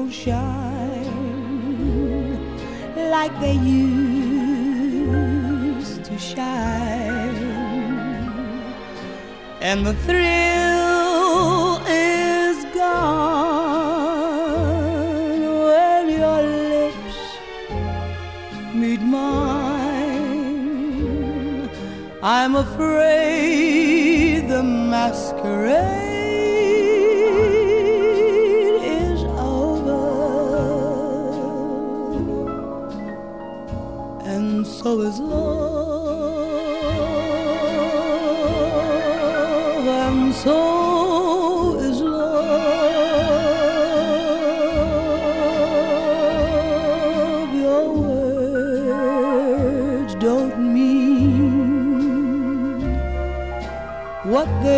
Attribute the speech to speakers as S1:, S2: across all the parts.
S1: shine like they used to shine, and the thrill is gone when your lips meet mine. I'm afraid the masquerade is over, and so is love, and so is love. Your words don't mean what they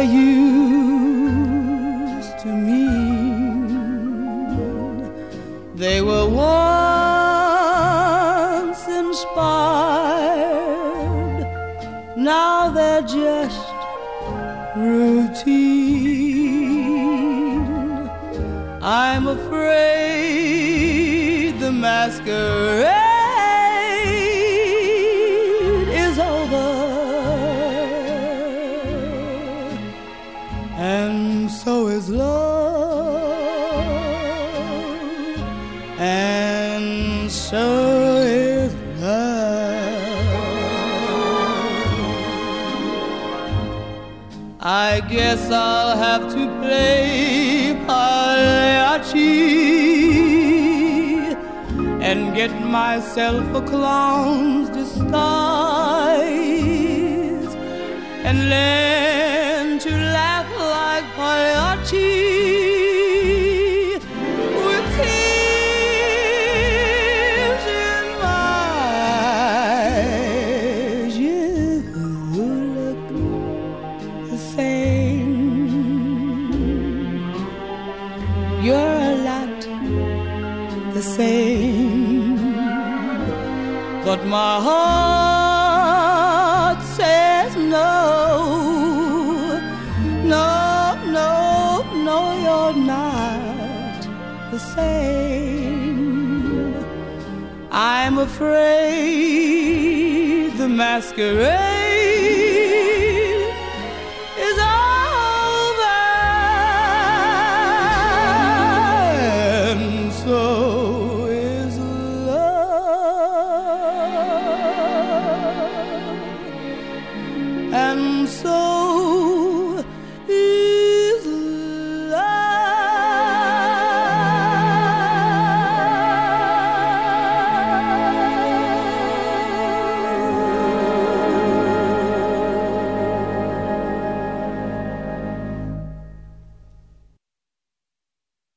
S1: used to mean. They were once inspired, now they're just routine. I'm afraid the masquerade is over, and so is love, and so is love. I guess I'll have to play Pagliacci and get myself a clown's disguise and learn to laugh like Pagliacci with tears in my eyes. You look the same, you're a lot the same, but my heart says no, no, no, no, you're not the same. I'm afraid the masquerade is over, and so is love, and so